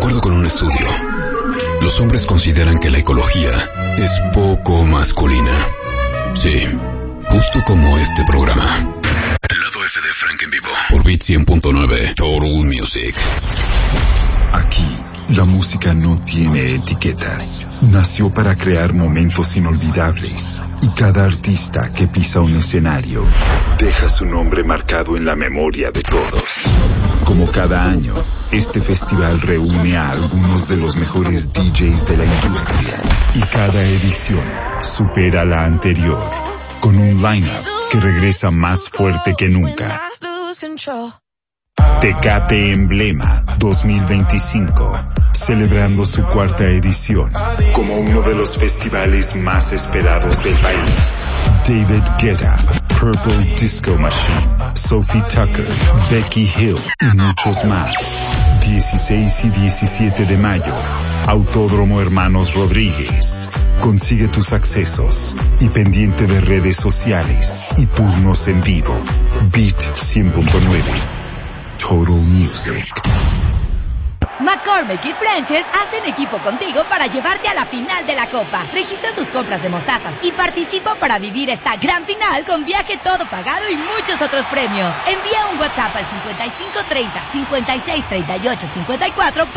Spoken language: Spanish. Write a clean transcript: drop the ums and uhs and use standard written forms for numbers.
acuerdo con un estudio, los hombres consideran que la ecología es poco masculina. Sí, justo como este programa. El lado F de Frank en vivo. Por Beat 100.9, Total Music. Aquí, la música no tiene etiquetas. Nació para crear momentos inolvidables. Y cada artista que pisa un escenario deja su nombre marcado en la memoria de todos. Como cada año, este festival reúne a algunos de los mejores DJs de la industria. Y cada edición supera la anterior, con un lineup que regresa más fuerte que nunca. Tecate Emblema 2025, celebrando su cuarta edición como uno de los festivales más esperados del país. David Guetta, Purple Disco Machine, Sophie Tucker, Becky Hill y muchos más. 16 y 17 de mayo, Autódromo Hermanos Rodríguez. Consigue tus accesos y pendiente de redes sociales y turnos en vivo. Beat 100.9. Total Music. McCormick y French's hacen equipo contigo para llevarte a la final de la Copa. Registra tus compras de mostazas y participa para vivir esta gran final con viaje todo pagado y muchos otros premios. Envía un WhatsApp al 5530 563854